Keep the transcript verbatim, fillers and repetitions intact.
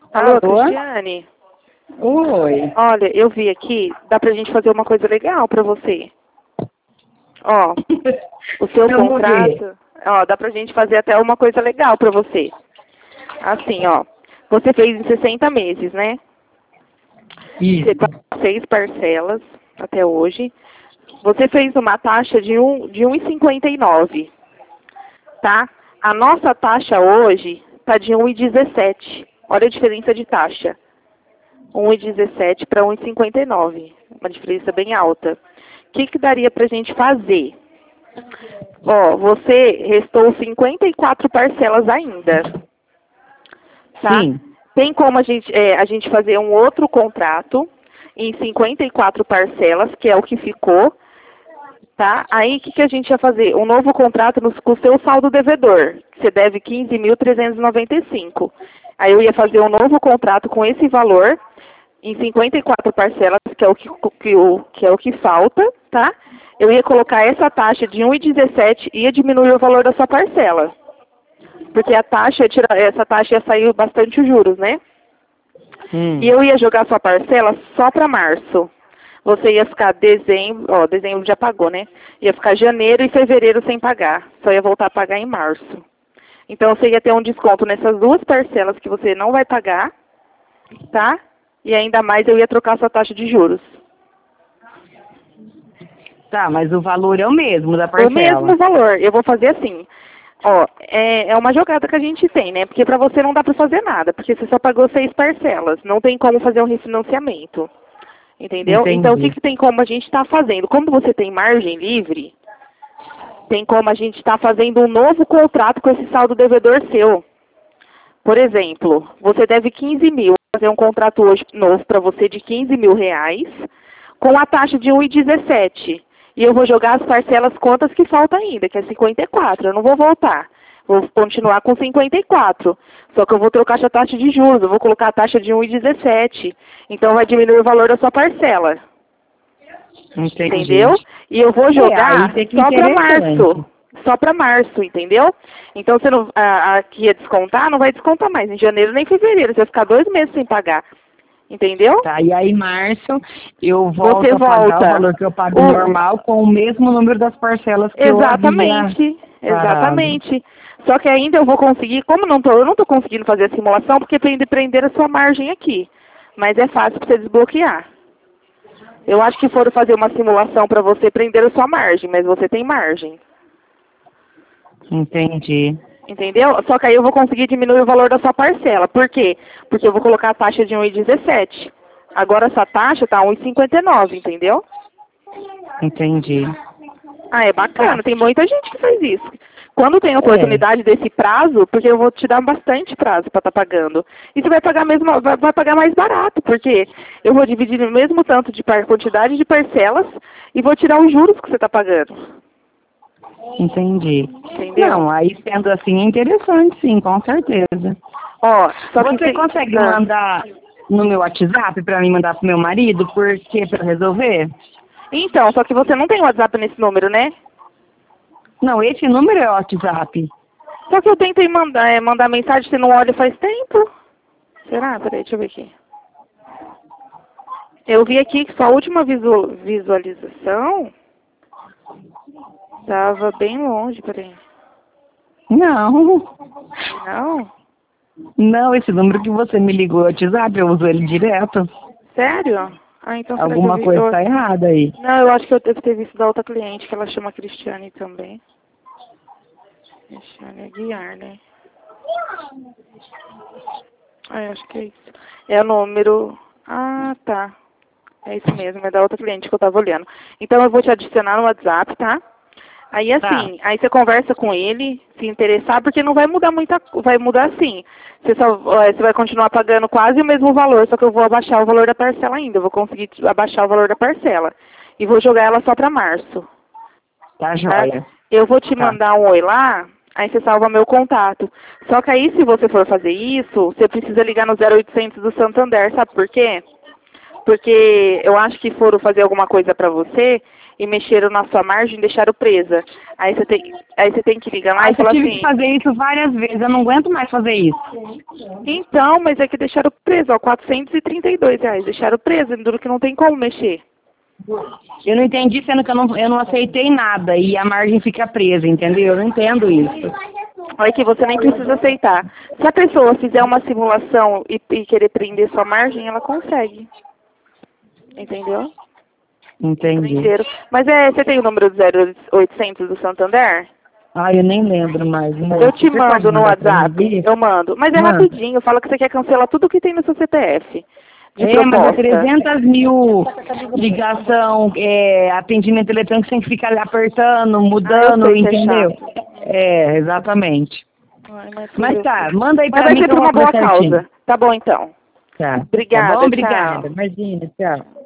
Alô, Alô? Cristiane? Oi. Olha, eu vi aqui, dá pra gente fazer uma coisa legal pra você. Ó, o seu Vamos ver. contrato, ó, dá pra gente fazer até uma coisa legal pra você. Assim, ó, você fez em sessenta meses, né? Você Isso. pagou seis parcelas até hoje. Você fez uma taxa de um de um e cinquenta e nove, tá? A nossa taxa hoje tá de um e dezessete. Olha a diferença de taxa. um e dezessete para um e cinquenta e nove. Uma diferença bem alta. O que, que daria para a gente fazer? Ó, você restou cinquenta e quatro parcelas ainda, tá? Sim. Tem como a gente, é, a gente fazer um outro contrato em cinquenta e quatro parcelas, que é o que ficou, tá? Aí o que, que a gente ia fazer? Um novo contrato no, com o seu saldo devedor, que você deve quinze mil trezentos e noventa e cinco. Aí eu ia fazer um novo contrato com esse valor em cinquenta e quatro parcelas, que é o que, que, o, que é o que falta, tá? Eu ia colocar essa taxa de um e dezessete e ia diminuir o valor da sua parcela. Porque a taxa, ia tirar, essa taxa ia sair bastante os juros, né? Hum. E eu ia jogar sua parcela só para março. Você ia ficar dezembro, ó, dezembro já pagou, né? Ia ficar janeiro e fevereiro sem pagar. Só ia voltar a pagar em março. Então você ia ter um desconto nessas duas parcelas que você não vai pagar, tá? E ainda mais eu ia trocar sua taxa de juros. Tá, mas o valor é o mesmo da O parcela. mesmo valor. Eu vou fazer assim. Ó, é, é uma jogada que a gente tem, né? Porque pra você não dá pra fazer nada, porque você só pagou seis parcelas. Não tem como fazer um refinanciamento. Entendeu? Então, o que, Entendi. que tem como a gente estar fazendo? Como você tem margem livre, tem como a gente estar fazendo um novo contrato com esse saldo devedor seu. Por exemplo, você deve quinze mil, fazer um contrato hoje novo para você de quinze mil reais, com a taxa de um e dezessete. E eu vou jogar as parcelas quantas que faltam ainda, que é cinquenta e quatro. Eu não vou voltar. Vou continuar com cinquenta e quatro. Só que eu vou trocar a taxa de juros, eu vou colocar a taxa de um e dezessete. Então vai diminuir o valor da sua parcela. Entendi. Entendeu? E eu vou É, aí jogar fica só para interessante. março. Só para março, entendeu? Então você não, a, aqui ia descontar, não vai descontar mais em janeiro nem em fevereiro. Você vai ficar dois meses sem pagar. Entendeu? Tá, e aí, março, eu volto Você a pagar o volta. valor que eu pago O, normal com o mesmo número das parcelas que eu havia exatamente. parado. Exatamente. Só que ainda eu vou conseguir, como não tô, eu não estou conseguindo fazer a simulação, porque tem de prender a sua margem aqui. Mas é fácil para você desbloquear. Eu acho que foram fazer uma simulação para você prender a sua margem, mas você tem margem. Entendi. Entendeu? Só que aí eu vou conseguir diminuir o valor da sua parcela. Por quê? Porque eu vou colocar a taxa de um e dezessete. Agora essa taxa tá um e cinquenta e nove, entendeu? Entendi. Ah, é Tá. bacana. Tem muita gente que faz isso. Quando tem É. oportunidade desse prazo, porque eu vou te dar bastante prazo para estar pagando. E você vai pagar mesmo, vai, vai pagar mais barato, porque eu vou dividir no mesmo tanto de par, quantidade de parcelas e vou tirar os juros que você está pagando. Entendi. Entendeu? Não, aí sendo assim é interessante, sim, com certeza. Ó, só que Você tem, consegue ah, mandar no meu WhatsApp para mim mandar pro meu marido, porque para resolver? então, só que você não tem WhatsApp nesse número, né? Não, esse número é o WhatsApp. Só que eu tentei mandar, é, mandar mensagem, você não olha faz tempo. Será? Peraí, deixa eu ver aqui. Eu vi aqui que sua última visu, visualização estava bem longe, peraí. Não. Não? Não, esse número que você me ligou é o WhatsApp, eu uso ele direto. Sério? Ah, então será que eu Alguma vi... coisa Eu, está errada aí. não, eu acho que eu devo ter visto da outra cliente, que ela chama Cristiane também. Cristiane Aguiar, né? Ah, eu acho que é isso. É o número... Ah, tá. É isso mesmo, é da outra cliente que eu tava olhando. Então eu vou te adicionar no WhatsApp, tá? Aí Tá. assim, aí você conversa com ele, se interessar, porque não vai mudar muita vai mudar assim. Você só eh, você vai continuar pagando quase o mesmo valor, só que eu vou abaixar o valor da parcela ainda. Eu vou conseguir te- abaixar o valor da parcela. E vou jogar ela só para março. Tá Tá? joia. Eu vou te Tá. mandar um oi lá, aí você salva meu contato. Só que aí se você for fazer isso, você precisa ligar no zero oitocentos do Santander, sabe por quê? Porque eu acho que foram fazer alguma coisa para você e mexeram na sua margem e deixaram presa. Aí você tem, aí você tem que ligar lá Ai, e falar eu tive assim... que fazer isso várias vezes, eu não aguento mais fazer isso. Então, mas é que deixaram presa, ó, quatrocentos e trinta e dois reais. Deixaram presa, duro que não tem como mexer. Eu não entendi, sendo que eu não, eu não aceitei nada e a margem fica presa, entendeu? Eu não entendo isso. Olha que você nem precisa aceitar. Se a pessoa fizer uma simulação e, e querer prender sua margem, ela consegue. Entendeu? Entendi. Inteiro. Mas é, você tem o número do zero oitocentos do Santander? Ah, eu nem lembro mais. Moço. Eu te Você mando pode no mandar pra mim WhatsApp. ver? Eu mando. Mas é Manda. rapidinho. Fala que você quer cancelar tudo que tem no seu C P F. De É, mas é proposta. trezentos mil ligação, é, atendimento eletrônico, tem que ficar apertando, Ah, eu mudando, sei que é entendeu? chato. É, exatamente. Ai, mas Mas tudo- tá, manda aí Mas pra vai mim ser que eu por vou uma fazer boa certinho. causa. Tá bom, então. Tá. Tá bom? Obrigada, Obrigada. tchau. Imagina, tchau.